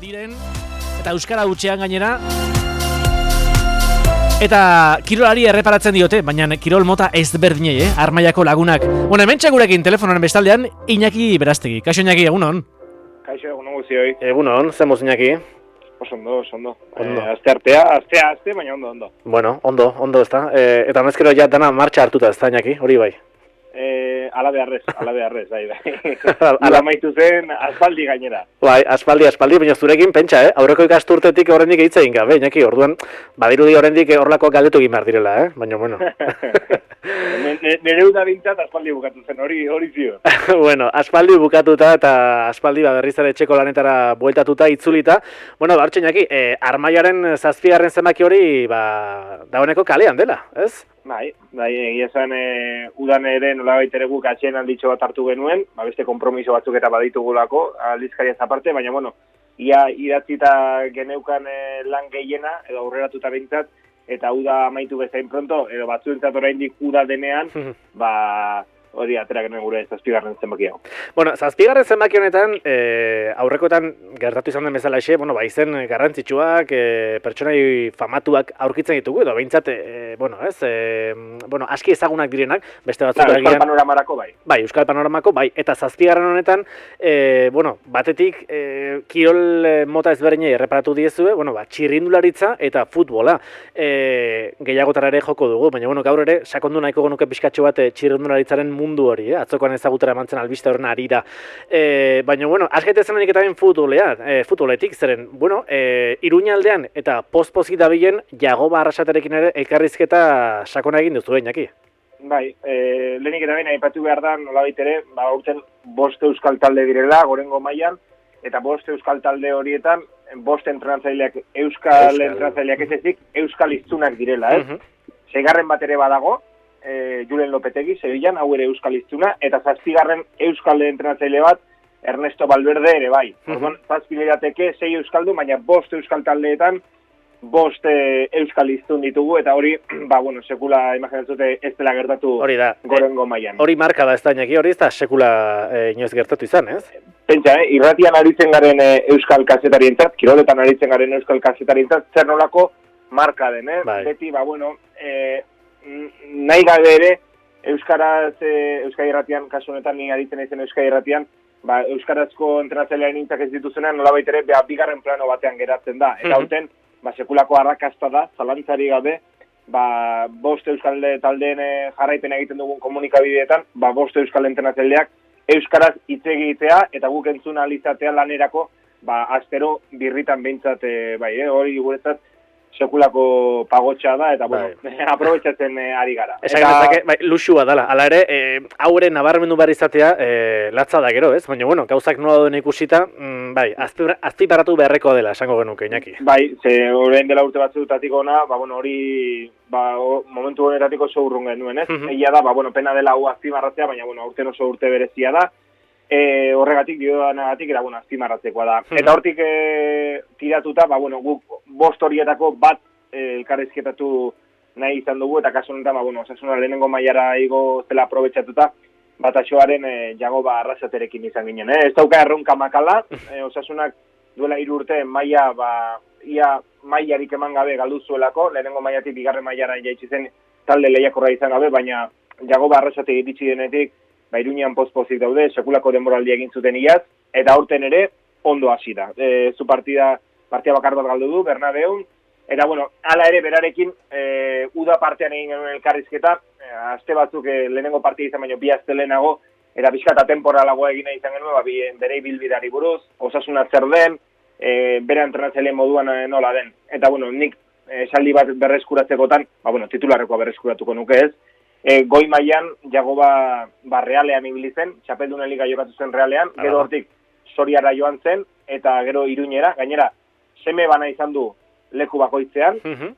diren, eta euskara hutsean gainera. Eta kirolari erreparatzen diote, baina kirol mota ezberdinei, Armaiako lagunak. Bueno, hemen txagurekin telefonoaren bestaldean, Iñaki Berastegi. Kaixo Iñaki, egunon? Kaixo, egunon guzioi. Egunon, zen moz Iñaki? Ondo. Aste, baina ondo. Bueno, ondo ezta. Eta mezkero ja dana martxa hartuta ezta Iñaki, hori bai? Ala beharrez, bai. Ala maitu zen aspaldi gainera. Bai, aspaldi, baina zurekin pentsa, aurreko ikasturtetik horrendik hitz egin gabe, Iñaki, orduan, badirudi horrendik horrelako galdetu egin behar direla, baina bueno. Nere uda bintzat aspaldi bukatu zen, hori zio. Bueno, aspaldi bukatuta eta aspaldi berriz ere etxeko lanetara bueltatuta, itzulita. Bueno, hartxe Iñaki, Armaiaren 7. zenbaki hori, dagoeneko kalean dela, ez? Bai, egia esan udan ere nolabait ere guk atxeen alditxo bat hartu genuen, beste konpromiso batzuk eta baditugulako aldizkariaz aparte, baina bueno, ia idatzita geneukan lan gehiena, edo aurreratuta bintzat, eta uda amaitu bezain pronto, edo batzuentzat oraindik uda denean, hori atera genuen gure 7. zenbaki hau. Bueno, 7. zenbaki honetan, aurrekoetan gertatu izan den bezala bueno, izen garrantzitsuak, pertsonai famatuak aurkitzen ditugu, edo behintzat, aski ezagunak direnak, beste batzuk agian... Euskal Panoramarako bai. Bai, Euskal Panoramako bai, eta 7. honetan, batetik, kirol mota ezberdinei erreparatu diezue, txirrindularitza eta futbola. Gehiagotara ere joko dugu, baina gaur ere, sakondu nahiko genuke pixkatxo bat txirrindularitzaren mundu hori, atzokoan ezagutera emantzen albiste horren arira. Baina, askete zenenik eta ben futboletik, zeren, Iruñaldean eta post-pozik dabilen Jagoba Arrasaterekin ere elkarrizketa sakona egin duzu, Iñaki. Bai, lehenik eta ben aipatu behar da, nolabait ere, urten 5 euskal talde direla, gorengo mailan, eta 5 euskal talde horietan, 5 entrenatzaileak euskal entrenatzaileak ez ezik, euskal hiztunak direla, ez? 6. bat ere badago, Julen Lopetegi, Sevillan, hau ere euskal hiztuna, eta 7. euskal entrenatzaile bat, Ernesto Valverde ere bai. Orduan, 7 lirateke 6 euskaldu, baina 5 euskal taldeetan 5 euskal hiztun ditugu, eta hori, sekula imaginatzute ez dela gertatu gorengo mailan. Hori marka da ez da, Iñaki, hori ez da sekula inoiz gertatu izan, ez? Pentsa, irratian aritzen garen euskal kazetarientzat, kiroletan aritzen garen euskal kazetarientzat, zer nolako marka den, Beti, nahi gabe ere, Euskal Irratian, kasu honetan ni aditzen naizen Euskal Irratian, euskarazko entrenatzailearen hintzak ez dituzenean, nolabait ere, bigarren plano batean geratzen da. Eta hauten, sekulako arrakasta da, zalantzari gabe, 5 euskal taldeen jarraipen egiten dugun komunikabideetan, 5 euskal entrenatzaileak euskaraz hitz egitea eta guk entzun ahal izatea lanerako, astero birritan behintzat, hori guretzat, sekulako pagotxa da, eta, aprobetxatzen ari gara. Eta luxua dela. Hala ere, hau ere nabarmendu behar izatea, latza da gero, ez? Baina, gauzak nola duen ikusita, azpiparratu beharreko dela, esango genuke, Iñaki. Bai, orain dela urte batzutatik ona, hori, momentu honeratiko oso urrun genuen, ez? Egia da, pena dela hau azpimarratzea, baina, urten oso urte berezia da, horregatik, diodanagatik, era, azpimarratzekoa da. Eta hortik tiratuta, guk 5 horietako bat elkarrizketatu nahi izan dugu, eta kasu honetan, Osasuna lehenengo mailara igo zela aprobetxatuta, Bataxoaren Jagoba Arrasaterekin izan ginen. Ez dauka erronka makala, Osasunak duela 3 urte maila, ia mailarik eman gabe galdu zuelako, lehenengo mailatik 2. mailara jaitsi zen talde lehiakorra izan gabe, baina Jagoba Arrasate iritsi denetik, Iruñean poz-pozik daude, sekulako denboraldi egin zuten iaz, eta aurten ere ondo hasi da. Zu partida bakar bat galdu du, Bernabeun, eta hala ere berarekin uda partean egin genuen elkarrizketa, aste batzuk lehenengo partida izan baino 2 aste lehenago, eta bizkata temporalagoa egin izan genuen, bere ibilbideari buruz, Osasuna zer den, bere entrenatzaileen moduan nola den. Eta nik esaldi bat berreskuratzekotan, titularrekoa berreskuratuko nuke ez, goi mailan Jagoba Realean ibili zen, Txapeldunen Liga jokatu zen Realean, gero hortik Soriara joan zen, eta gero Iruñera, gainera, seme bana izan du leku bakoitzean,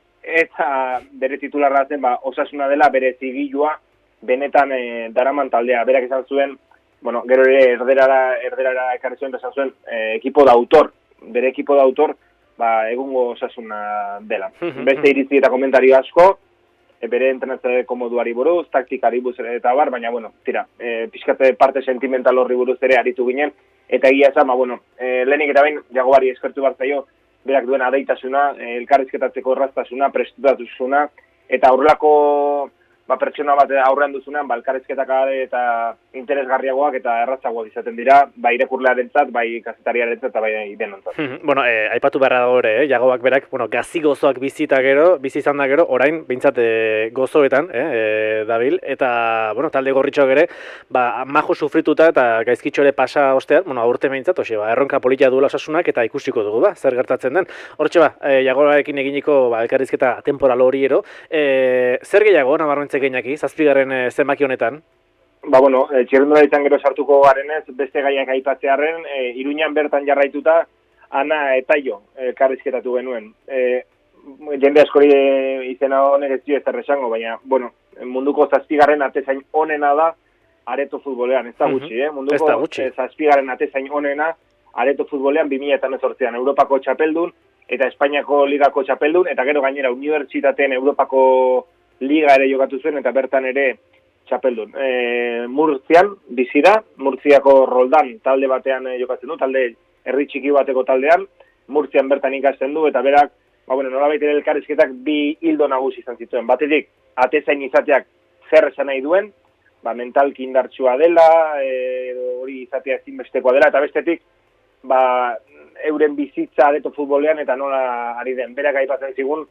eta bere titularra zen, Osasuna dela bere zigilua benetan daraman taldea. Berak izan zuen, gero ere erderara ekarri zuen, izan zuen, ekipo da autor, bere ekipo da autor, egungo Osasuna dela. Beste iritzi eta komentario asko, bere entrenatzeko moduari buruz, taktikari buruz eta bar, baina, tira, pixkate parte sentimental horri buruz ere aritu ginen, eta egia esan, lehenik eta behin Jagobari eskertu bartzaio, berak duen adeitasuna, elkarrizketatzeko erraztasuna, prestutatusuna, eta horrelako pertsona bat aurrean duzunean, elkarrizketak eta interesgarriagoak eta errazagoak izaten dira, bai irakurlearentzat, bai kazetariarentzat eta bai denontzat. Aipatu beharra dago ere, Jagobak berak, gazi gozoak bizi izan da gero, orain, behintzat gozoetan, dabil, eta, talde gorritxoak ere, majo sufrituta eta gaizkitxo ere pasa ostean, aurte behintzat, erronka politia duela osasunak eta ikusiko dugu, zer gertatzen den. Hortxe, Jagobarekin eginiko elkarrizketa temporal hori ero, zer gehiago, nabarmentzen gehiaki, zazpigarren zenbaki honetan? Txirrindularitzan gero sartuko garenez, beste gaiak aipatzearen, Iruñan bertan jarraituta, Ana eta jo, elkarrizketatu genuen. Jende askori izena honek ez dio ez erresango, baina, munduko zazpigarren atezain onena da areto futbolean, ez da gutxi, munduko zazpigarren atezain onena areto futbolean 2018an, Europako txapeldun, eta Espainiako ligako txapeldun, eta gero gainera unibertsitateen Europako liga ere jokatu zuen, eta bertan ere txapeldun. Murtzian, bizi da, Murtziako Roldan talde batean jokatzen du, talde herri txiki bateko taldean, Murtzian bertan ikasten du, eta berak, nolabait ere elkarrizketak bi hildo nagusi izan zituen. Batetik, atezain izateak zer esan nahi duen, mentalki indartsua dela, hori izatea ezinbestekoa dela, eta bestetik, euren bizitza areto futbolean eta nola ari den. Berak aipatzen zigun,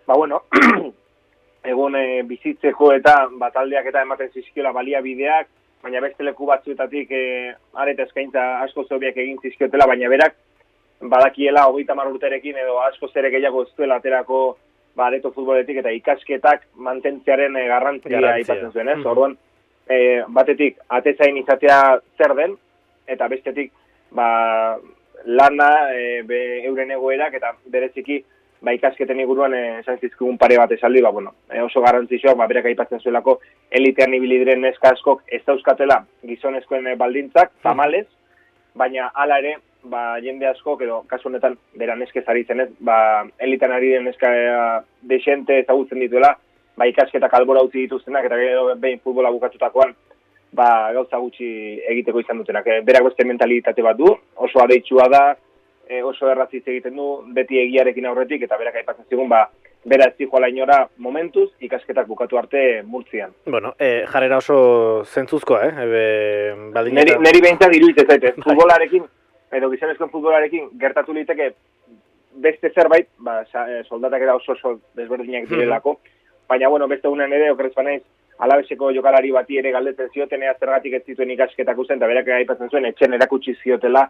egun bizitzeko eta taldeak eta ematen zizkiola baliabideak, baina beste leku batzuetatik areta eskaintza asko zobiak egin zizkiotela, baina berak badakiela 30 urterekin edo asko zere gehiago ez duela aterako areto futboletik eta ikasketak mantentzearen garrantzia aipatzen zuen, ez? Orduan, batetik atezain izatea zer den, eta bestetik lana euren egoerak eta bereziki ikasketen inguruan esan zizkigun pare bat esaldi, oso garrantzitsuak, berak aipatzen zuelako elitean ibili diren neska askok ez dauzkatela gizonezkoen baldintzak, tamalez, baina hala ere, jende askok, edo kasu honetan bera neskez aritzen ez, elitean ari den neska desente ezagutzen dituela, ikasketak albora utzi dituztenak, eta gero behin futbola bukatutakoan, gauza gutxi egiteko izan dutenak. Berak beste mentalitate bat du, oso adeitsua da, oso errazitz egiten du, beti egiarekin aurretik, eta berak aipatzen zigun, bera ez zijoala inora momentuz, ikasketak bukatu arte Murtzian. Jarrera oso zentzuzkoa, Neri behintzat iruditzen zaite, futbolarekin, edo gizonezkoen futbolarekin gertatu liteke beste zerbait, soldatak era oso desberdinak direlako, baina, beste unen ere, okerrez banaiz, Alabeseko jokalari bati ere galdetzen zioten, zergatik ez zituen ikasketak uzen, eta berak aipatzen zuen, etxen erakutsi ziotela,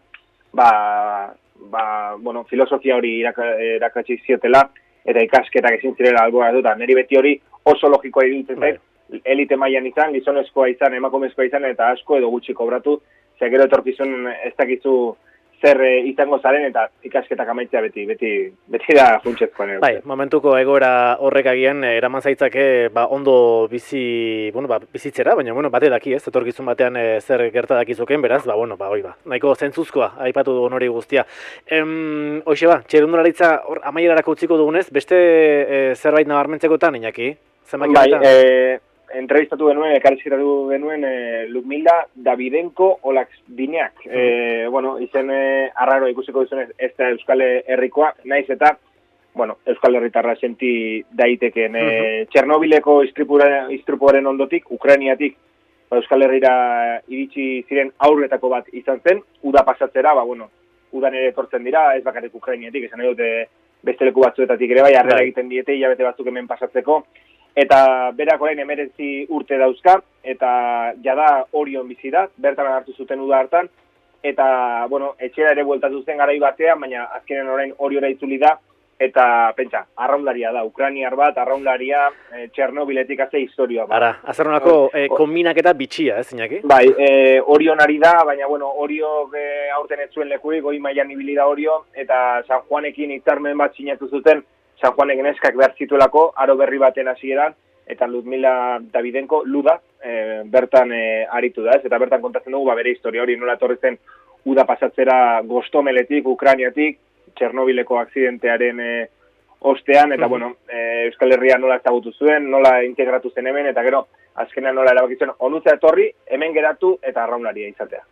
filosofia hori irakatsi ziotela, eta ikasketak ezin zirela albora dut, niri beti hori oso logikoa iruditzen zait, elite mailan izan, gizonezkoa izan, emakumezkoa izan, eta asko edo gutxi kobratu, gero etorkizun ez dakizu zer izango zaren, eta ikasketak amaitzea beti da funtsezkoan. Momentuko egoera horrek agian, eraman zaitzake ondo bizitzera, baina bate daki ez, etorkizun batean zer gerta dakizuken, beraz, nahiko zentzuzkoa, aipatu dugun hori guztia. Hoxe txirrindularitza amaierarako utziko dugunez, beste zerbait nabarmentzekotan, Iñaki? Entrevistatu genuen, elkarrizketatu genuen Ludmila Davidenko Olaxbineak. Izen arraro ikusiko duzunez, ez da Euskal Herrikoa, naiz eta, Euskal Herritarra senti daiteken. Txernobileko istripuaren ondotik, Ukrainiatik, Euskal Herrira iritsi ziren aurretako bat izan zen, uda pasatzera, udan ere etortzen dira, ez bakarrik Ukrainiatik, esan dut beste leku batzuetatik ere bai, harrera egiten diete, hilabete batzuk hemen pasatzeko, eta berak orain 19 urte dauzka, eta jada Orion bizi da, bertan hartu zuten uda hartan, eta, etxera ere bueltatu zen garai batean, baina azkenen orain Oriora itzuli da, eta, pentsa, arraunlaria da, ukrainiar bat, arraunlaria, Txernobiletik haze historioa. Azernolako konbinaketa bitxia, ez, Iñaki? Orionari da, baina, Oriok aurten ez zuen lekuik, goi mailan ibili da Orio, eta San Juanekin hitzarmen bat sinatu zuten, San Juanek neskak behar zituelako, aro berri baten hasieran, eta Ludmila Davidenko, Luda, bertan aritu da, ez? Eta bertan kontatzen dugu, bere historia hori nola etorri zen uda pasatzera Gostomeletik, Ukrainiatik, Txernobileko akzidentearen ostean, eta Euskal Herria nola ezagutu zuen, nola integratu zen hemen, eta gero azkenean nola erabakizuen onutza etorri, hemen geratu eta arraunlaria izatea.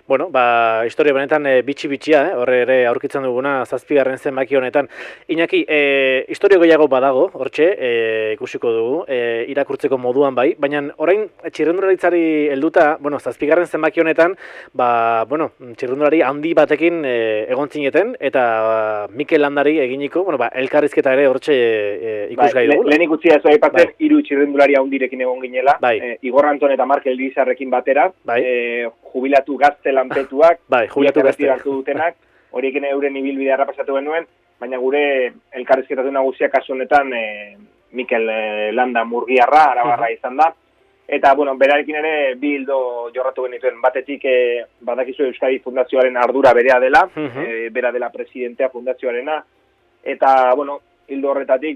Bueno, historia benetan bitxi-bitxia, horre ere aurkitzen duguna 7. zenbaki honetan. Iñaki, historia gehiago badago, hortxe, ikusiko dugu, irakurtzeko moduan bai, baina orain txirrindularitzari helduta, 7. zenbaki honetan, txirrindulari handi batekin egon zineten, eta Mikel Landari eginiko, elkarrizketa ere hortxe ikusgai dugu. Lehen ikutzia ez aipatzen, 3 txirrindulari handirekin egon ginela, Igor Anton eta Markel Lizarrekin batera, jubilatu gazte lanpetuak, jubilatu gazte hartu dutenak, horiekin euren ibilbidea errapasatu genuen, baina gure elkarrizketatu nagusia kasu honetan Mikel Landa Murgiarra, Arabarra izan da, eta, berarekin ere bi hildo jorratu genituen, batetik badakizu Euskadi Fundazioaren ardura berea dela, bera dela presidentea fundazioarena, eta, hildo horretatik,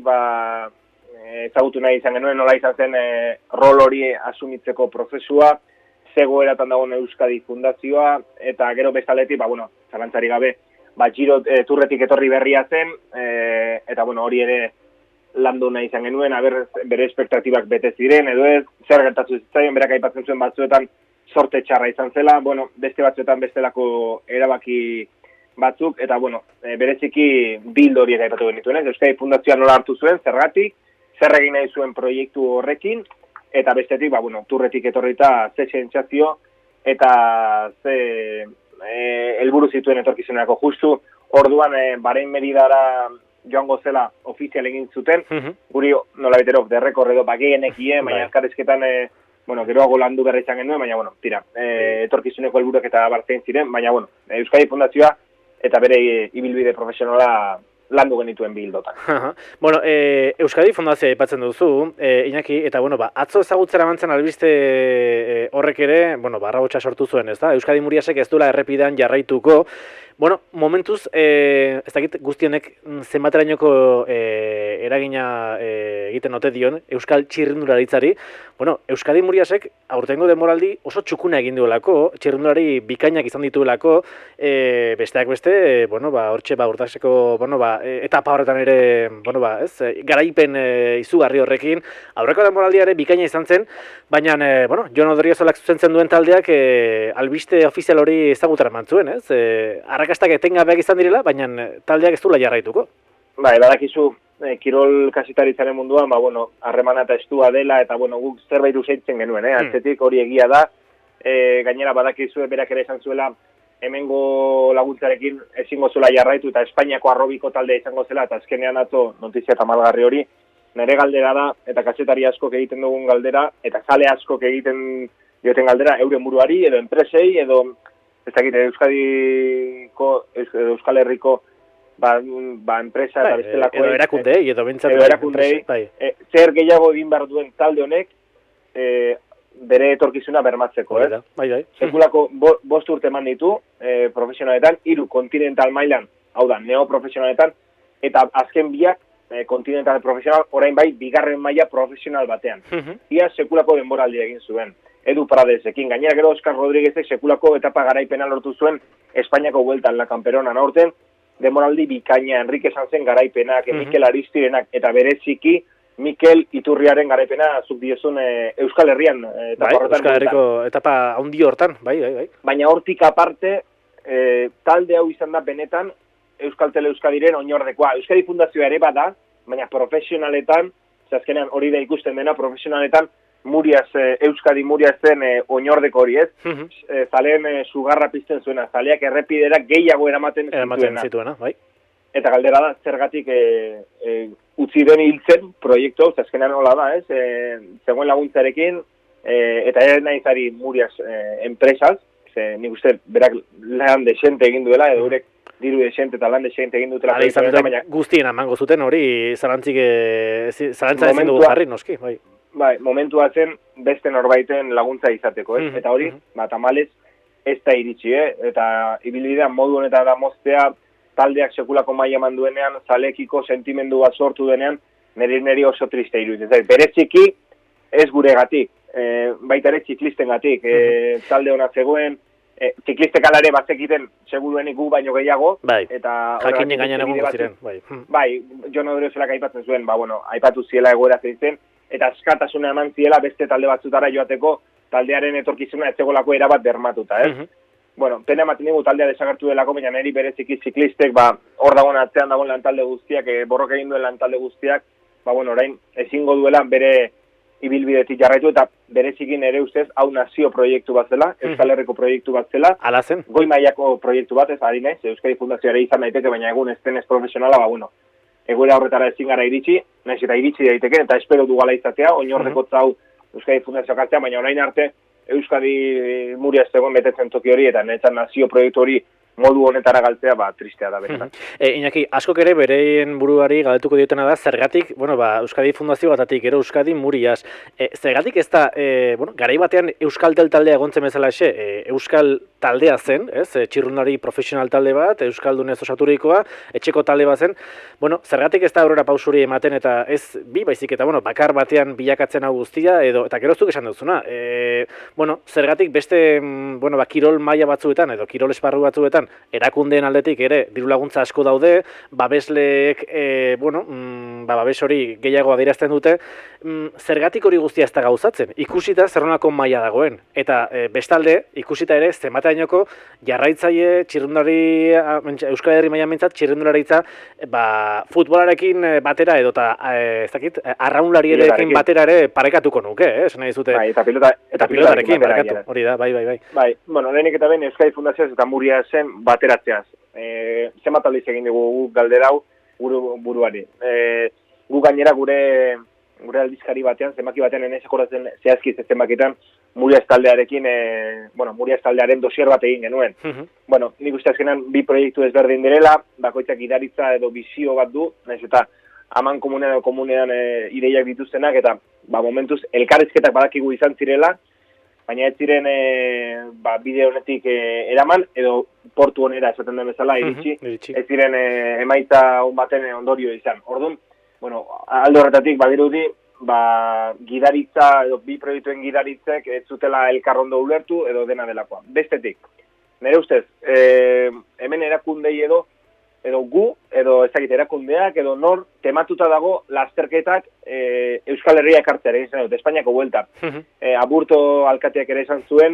ezagutu nahi izan genuen, nola izan zen rol hori asumitzeko prozesua, zegoeratan dagoen Euskadi Fundazioa, eta gero bezaletik, zalantzari gabe, Giro Turretik etorri berria zen, eta hori ere landu nahi izan genuen, bere espektatibak bete ziren, edo ez, zer gertatu zitzaion, berak aipatzen zuen batzuetan sorte txarra izan zela, beste batzuetan bestelako erabaki batzuk, eta bereziki bildo horiek aipatu genituen, Euskadi Fundazioa nola hartu zuen, zergatik, zer egin nahi zuen proiektu horrekin, eta bestetik, Turretik etorrita ze sentsazio, eta ze helburu zituen etorkizunerako justu, orduan Bahrein Meridara joango zela ofizial egin zuten, guri nola bitero, derrekorredo bageenekien, baina elkarrizketan, geroago landu berra izan genuen, baina, tira, etorkizuneko helburuak eta bartzen ziren, baina, Euskadi Fundazioa eta bere ibilbide profesionala landu genituen bildotan. Euskadi Fundazioa aipatzen duzu, Iñaki, eta, atzo ezagutzera mantzen albiste horrek ere, barragotxa sortu zuen, ez da? Euskadi Muriasek ez duela errepidean jarraituko. Momentuz, ez dakit guztionek zenbaterainoko eragina egiten ote dion Euskal Txirrindularitzari. Euskadi Muriasek aurtengo denboraldi oso txukuna egin duelako, txirrindulari bikainak izan dituelako, besteak beste, hortxe, urtaseko, etapa horretan ere, garaipen izugarri horrekin, aurreko denboraldia ere bikaina izan zen, baina, Jon Odriozolak zuzentzen duen taldeak albiste ofizial hori ezagutara mantzuen, ez? Arrakastak etengabeak izan direla, baina taldeak ez duela jarraituko. Badakizu, kirol kazetaritzaren munduan, harremana eta estua dela, eta guk zerbait usaitzen genuen, atzetik hori egia da, gainera badakizu berak ere izan zuela, hemengo laguntzarekin ezingo zuela jarraitu, eta Espainiako arrobiko taldea izango zela, eta azkenean atzo notizia tamalgarri hori, nire galdera da, eta kazetari askok egiten dugun galdera, eta zale askok egiten dioten galdera, euren buruari, edo enpresei, edo ez dakit, Euskal Herriko enpresa eta bestelako edo erakundei, zer gehiago egin behar duen talde honek bere etorkizuna bermatzeko, Sekulako 5 urte eman ditu profesionaletan, 3 kontinental mailan, hau da, neoprofesionaletan, eta azken biak kontinental profesional, orain bai, 2. maila profesional batean. Ia sekulako denboraldi egin zuen. Edu Pradesekin, gainera gero Oskar Rodríguezek sekulako etapa garaipena lortu zuen Espainiako bueltan, La Camperonan aurten, demoraldi bikaina, Enrique Sanzen garaipenak, Mikel Aristirenak, eta bereziki Mikel Iturriaren garaipena zuk diezun Euskal Herrian etapa horretan. Euskal Herriko etapa handi hortan, bai. Baina hortik aparte, talde hau izan da benetan Euskal Tele Euskadiren oinordekoa. Euskadi Fundazioa ere bada, baina profesionaletan, azkenean hori da ikusten dena, profesionaletan, Euskadi Muriazen oinordeko hori, ez? Zaleen sugarra pizten zuena, zaleak errepiderak gehiago eramaten zituena, bai. Eta galdera da, zergatik utzi den hiltzen proiektu, azkenean hola da, ez? Zegoen laguntzarekin, eta ere nahizari Muriaz enpresaz, nik uste berak lan desente egin duela, edo urek diru desente eta lan desente egin dutela. Guztien amango zuten hori, zalantza ezin dugu jarri, noski, bai. Momentua zen beste norbaiten laguntza izateko, eta hori, tamalez, ez da iritsi, eta ibilbidean modu honetan da moztea, taldeak sekulako maila eman duenean, zalekiko sentimendu bat sortu denean, niri oso triste iruditzen. Bereziki, ez guregatik, baita ere txiklistengatik, talde hona zegoen, txiklistek alare batzekiten seguruenik gu baino gehiago, eta jakinen gainean egongo ziren, bai, Jon Odriozelak aipatzen zuen, aipatu ziela egoera zen, eta askatasuna eman ziela beste talde batzutara joateko taldearen etorkizuna ez zegolako erabat bermatuta, bueno, pena ematen digu taldea desagertu delako, baina niri bereziki ziklistek, hor dagoen atzean dagoen lantalde guztiak, borroka egin duen lantalde guztiak, orain ezingo duela bere ibilbidetik jarraitu, eta berezikin ere ustez, hau nazio proiektu bat zela, Euskal Herriko proiektu bat zela, goi mailako proiektu bat, ez ari naiz, Euskadi Fundazioa ere izan daiteke, baina egun ez denez profesionala, egoera horretara ezin gara iritsi, naiz eta iritsi daiteke, eta espero dugala izatea, oinorreko zau Euskadi Fundazioak hartzea, baina orain arte, Euskadi Muria ez zegoen betetzen toki hori, eta netzan nazio proiektu hori modu honetara galtzea, tristea da benetan. Iñaki, askok ere bereien buruari galdetuko diotena da, zergatik, Euskadi Fundazio batatik, ero Euskadi Muriaz. Zergatik ez da, garai batean Euskaltel taldea egontzen bezala Euskal taldea zen, txirrundari profesional talde bat, Euskaldunez osaturikoa, etxeko talde bat zen, zergatik ez da aurrera pausuri ematen, eta ez bi baizik, eta bakar batean bilakatzen hau guztia, eta geroztuk esan duzuna, zergatik beste, kirol maila batzuetan, edo kirol esparru batzuetan, erakundeen aldetik ere diru laguntza asko daude, babesleek babes hori gehiago adierazten dute, zergatik hori guztia ez da gauzatzen, ikusita zerronako maila dagoen, eta bestalde ikusita ere zenbaterainoko jarraitzaile txirrundulari Euskal Herri mailan behintzat txirrundularitza futbolarekin batera edo arraunlariekin batera ere parekatuko nuke, esan nahi zute. Eta pilotarekin parekatu, hori da, bai. Lehenik eta behin Euskadi Fundazioaz eta Muria zen bateratzeaz. Zenbat aldiz egin dugu galderau buruari. Gu gainera gure aldizkari batean, zenbaki batean enezakoratzen zehazki zenbakitan, Muria taldearekin, Muria taldearen dosier bat egin genuen. Nik uste azkenan bi proiektu ezberdin direla, bakoitzak gidaritza edo bizio bat du, nahiz eta haman komunean ideiak dituztenak, eta momentuz elkarrizketak badakigu izan zirela, baina ez ziren bide honetik eraman, edo portu honera esaten den bezala iritsi, ez ziren emaitza baten ondorio izan. Orduan, alde horretatik badirudi, gidaritza edo bi proiektuen gidaritzek ez zutela elkarrondo ulertu edo dena delakoa. Bestetik, nire ustez, hemen erakundei edo gu, edo ezagite erakundeak, edo nor, tematuta dago lasterketak Euskal Herria ekartzea egin zen dut, Espainiako buelta. Aburto alkateak ere esan zuen,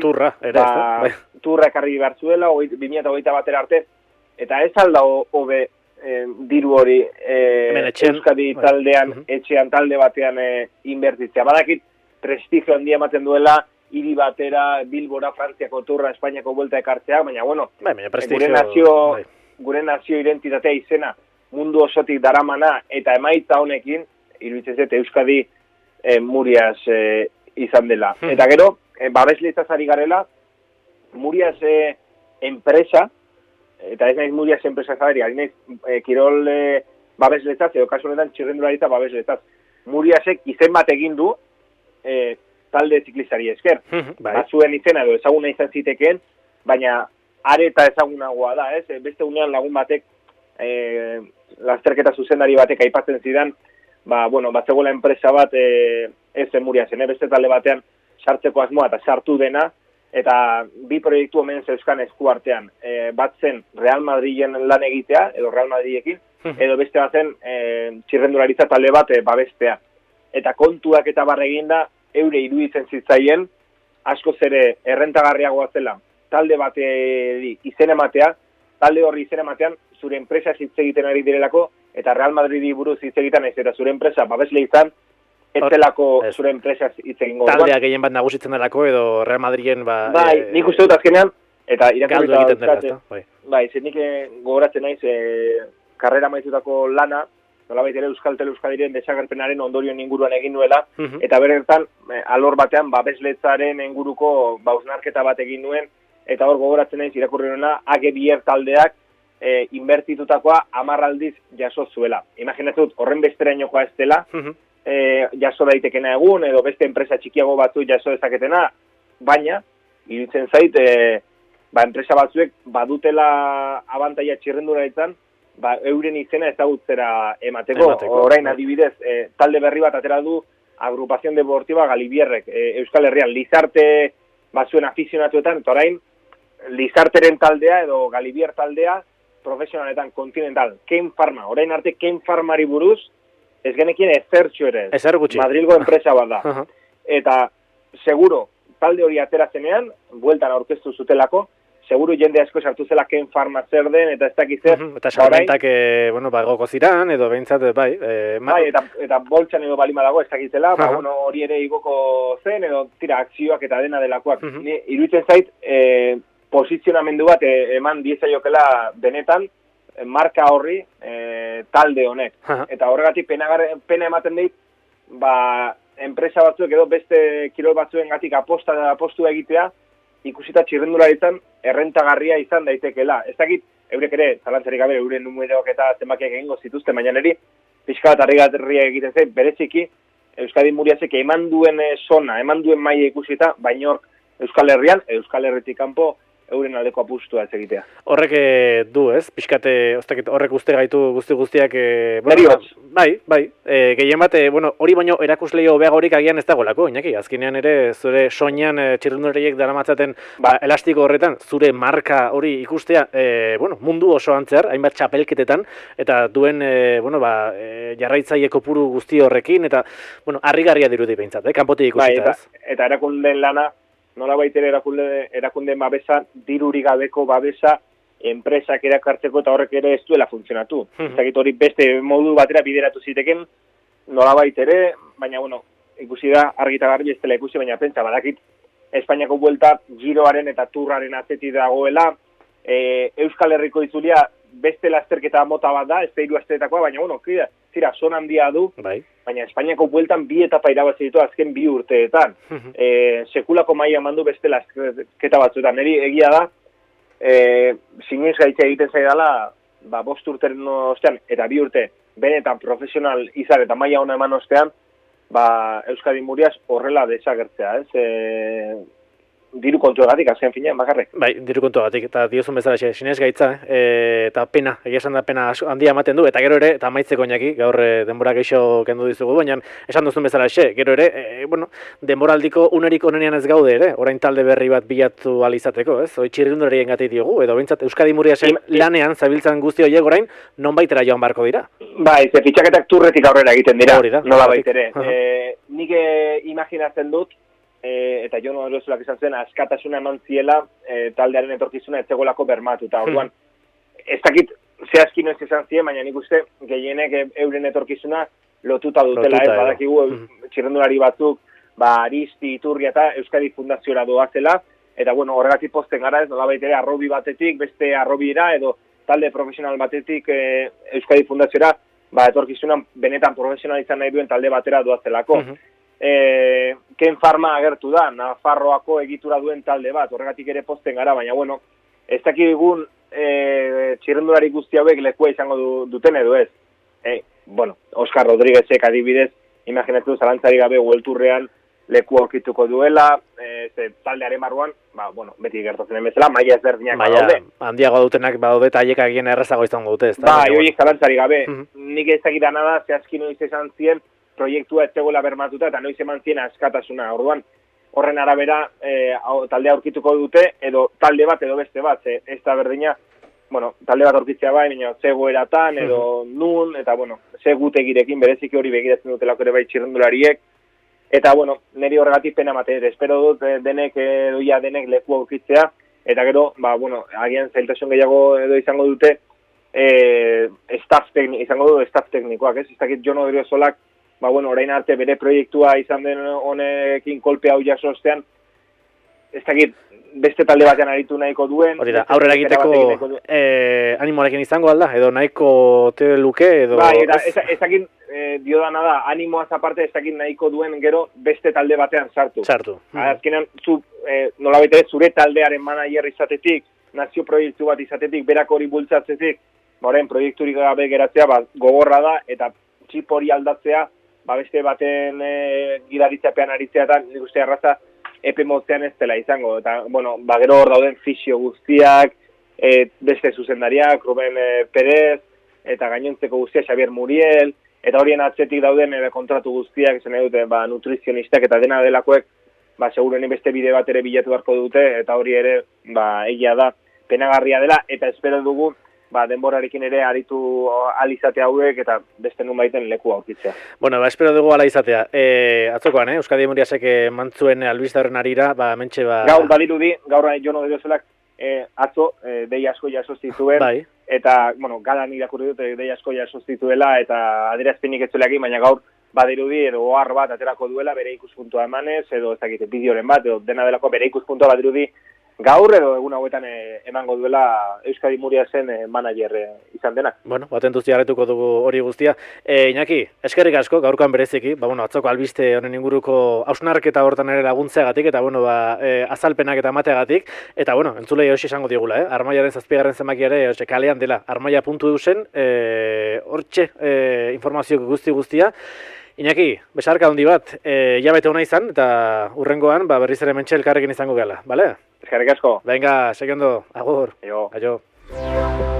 turra ekarri behar zuela, 2021 batera arte, eta ez alda hobe diru hori Euskadi taldean, etxean talde batean inbertitzea. Badakit prestigio handia ematen duela, hiri batera, Bilbora, Frantziako turra, Espainiako buelta ekartzea, baina gure nazio identitatea izena mundu osotik daramana eta emaitza honekin, iruditzen zait Euskadi Muriaz izan dela. Eta gero, babesletzaz ari garela, Muriaz enpresa, eta ez naiz Muriaz enpresa zaderi, ari naiz kirol babesletzaz, edo kasu honetan txirrendularitza babesletzaz. Muriazek izen bat egin du talde ziklistari esker. Batzuen izena edo ezaguna izan zitekeen, baina are eta ezagunagoa da, ez? Beste unean lagun batek, lasterketa zuzendari batek aipatzen zidan, batzegoela enpresa bat ez Muria zen, beste talde batean sartzeko asmoa eta sartu dena, eta bi proiektu omen zeuzkan esku artean. Bat zen Real Madrilen lan egitea, edo Real Madrilekin, edo beste bat zen txirrendularitza talde bat babestea. Eta kontuak eta barreginda, eure iruditzen zitzaien, askoz ere errentagarriagoa zela, talde bateri izen ematea, talde horri izen ematean, zure enpresa hitz egiten ari direlako, eta Real Madridi buruz hitz egiten ez, eta zure enpresa babesle izan, ez zelako zure enpresa hitz egingo. Taldea gehien bat nagusitzen delako, edo Real Madriden nik uste dut azkenean, eta galdu egiten dela, nik gogoratzen naiz, karrera maizutako lana, nolabait ere Euskadiren desagerpenaren ondorioen inguruan egin nuela, eta berretan, alor batean, babesletzaren inguruko hausnarketa bat egin nuen, eta hor gogoratzen naiz irakurri nuena, AG taldeak inbertitutakoa 10 aldiz jaso zuela. Imaginatzen dut, horren besterainokoa ez dela, jaso daitekena egun, edo beste enpresa txikiago batzu jaso dezaketena, baina, iruditzen zait, enpresa batzuek badutela abantaia txirrendularitzan, euren izena ezagutzera emateko. Orain adibidez, talde berri bat atera du Agrupación Deportiva Galibierrek, Euskal Herrian, Lizarte bazuen afizionatuetan, eta orain, Lizarteren taldea edo Galibier taldea profesionaletan kontinental, Ken Pharma, orain arte Ken Pharmari buruz, ez genekien ezertxo ere, Madrilgo enpresa bat da. Eta, seguro, talde hori aterazenean, bueltan aurkeztu zutelako, seguru jende asko sartu zela Ken Pharma zer den, eta ez dakiz zer. Eta salmentak, egoko ziran, edo behintzat, bai. Bai, eta boltsan edo balima dago, ez dakizela, hori ere igoko zen, edo tira, akzioak eta dena delakoak. Iruditzen zait, posizionamendu bat eman diezaiokela benetan, marka horri talde honek. Eta horregatik pena ematen dit, enpresa batzuek edo beste kirol batzuen gatik apostu egitea, ikusita txirrendularitzan errentagarria izan daitekela. Ez dakit, eurek ere, zalantzarik gabe, euren numeroak eta zenbakiak egingo zituzten, baina niri, pixka bat harrigarria egiten zen, bereziki, Euskadi Muriasek eman duen zona, eman duen maila ikusita, baina Euskal Herrian, Euskal Herritik kanpo, euren aldeko apustua ez egitea. Horrek du, ez? Pixkate, horrek uste gaitu guztiak... Bai, gehien bat, hori baino erakusleio hobeagorik agian ez dagoelako, Iñaki, azkenean ere, zure soinean txirrindulariek daramatzaten elastiko horretan, zure marka hori ikustea, mundu oso antzear, hainbat txapelketetan, eta duen, jarraitzaile kopuru guzti horrekin, eta, harrigarria dirudi behintzat, kanpotik ikusita, ez? Eta erakundeen lana, nola baitere erakundeen babesa, dirurik gabeko babesa, enpresak erakartzeko eta horrek ere ez duela funtzionatu. Ezagit hori beste modu batera bideratu ziteken, nola baitere, baina, ikusi da, argita garbi ez dela ikusi, baina pentsa, badakit, Espainiako buelta giroaren eta turraren atzetik dagoela, Euskal Herriko itzulia beste lasterketa mota bat da, ez da 3 asteetakoa, baina, zira, son handia du, baina Espainiako bueltan 2 etapa irabazi ditu azken 2 urteetan. Sekulako maila eman du beste lasterketa batzuetan. Neri egia da, zinez gaitza egiten zaidala, 5 urteren ostean, eta 2 urte, benetan profesional izan eta maila ona eman ostean, Euskadi Murias horrela desagertzea, ez? Diru kontuagatik, azken finean, bakarrik. Bai, diru kontuagatik, eta diozun bezala sinez gaitza, eta pena, egia esan da pena handia ematen du, eta gero ere, eta amaitzeko Iñaki, gaur denbora geixo kendu dizugu, baina esan duzun bezala gero ere, denboraldiko unerik onenean ez gaude ere, orain talde berri bat bilatu alizateko, ez? Hoi txirrindularien gati diogu, edo bintzat Euskadi Muriasen lanean zabiltzan guzti horiek orain, non baitera joan barko dira? Bai, ze fitxaketak turretik aurrera egiten dira, nola baitere. Nik imaginatzen dut, eta jo erosolak izan zen, askatasuna eman ziela taldearen etorkizuna etzegolako bermatuta. Orduan, ez dakit zehazki noiz izan zien, baina nik uste gehienek euren etorkizuna lotuta dutela, badakigu txirrendulari batzuk, Aristi, Iturria eta Euskadi Fundaziora doazela, eta horregatik posten gara ez, nolabait ere arrobi batetik, beste arrobiera, edo talde profesional batetik Euskadi Fundaziora, etorkizunan benetan profesionalizan nahi duen talde batera doazelako. Ken Pharma agertu da, Nafarroako egitura duen talde bat, horregatik ere posten gara, baina ez dakigun txirrendulari guzti hauek lekua izango duten edo ez. Oscar Rodríguezek adibidez, imaginatu zalantzari gabe Uelturrean leku aurkituko duela, taldearen barruan, beti gertatzen emezela, maila ezberdinak badaude. Handiago dutenak badaude eta haiek agien errazago izango dute, ez da? Horiek zalantzari gabe, nik ez dakidana da, zehazki noiz izan zien, proiektua ez zegoela bermatuta eta noiz eman zien askatasuna. Orduan, horren arabera talde aurkituko dute, edo talde bat edo beste bat, ez da berdina, talde bat aurkitzea bai, baina zegoeratan edo nun, eta ze gutegirekin bereziki hori begiratzen dutelako ere bai txirrendulariek, eta niri horregatik pena mate, espero dut denek leku aurkitzea, eta gero, agian zailtasun gehiago edo izango dute, izango du staff teknikoak, ez dakit Jon Odriosolak, orain arte bere proiektua izan den honekin kolpe hau jaso ostean, ez dakit beste talde batean aritu nahiko duen. Hori da, aurrera egiteko animoarekin izango alda, edo nahiko te luke, edo... Ez dakit diodana da, animoaz aparte ez dakit nahiko duen gero beste talde batean sartu. Azkenean, nola bete zure taldearen manager izatetik, nazio proiektu bat izatetik, berak hori bultzatzetik, orain proiekturik gabe geratzea, gogorra da, eta txip hori aldatzea, beste baten gidaritzapean aritzea eta nik uste arraza epe motzean ez dela izango. Eta, gero hor dauden fisio guztiak, beste zuzendariak, Ruben Perez, eta gainontzeko guztiak, Xavier Muriel, eta horien atzetik dauden kontratu guztiak, esan nahi dute, nutrizionistak eta dena delakoek, seguruen beste bide bat ere bilatu beharko dute, eta hori ere, egia da, penagarria dela, eta espero dugu, denborarekin ere aritu alizatea hauek eta beste nun baiten leku aurkitzea. Espero dugu ala izatea. Atzokoan, Euskadi Muriasek mantzuen albizta horren arira, mentxe Gaur badirudi, gaur Jon Odriosolak atzo dei asko jaso zituen, bai. eta, bueno, galan irakurri dut dei asko jaso zituela, eta adierazpenik ez zuela egin, baina gaur badirudi edo ohar bat aterako duela bere ikuspuntua emanez, edo ez dakit bideoren bat, edo dena delako bere ikuspuntua badirudi gaur edo egun hauetan emango duela Euskadi Muriasen manager izan denak. Bueno, batentuz jarretuko dugu hori guztia. Iñaki, eskerrik asko, gaurkoan bereziki, atzoko albiste honen inguruko hausnarketa hortan ere laguntzeagatik, eta azalpenak eta emateagatik, eta entzulei hoxe esango digula, Armaiaren 7. zenbakia ere kalean dela, armaia.eu zen, hortxe informazio guztia. Iñaki, besarka handi bat, hilabete hona izan, eta hurrengoan berriz ere mentxe elkarrekin izango gela, bale? Eskerrik asko. Venga, segundo, agur. Aio. Aio.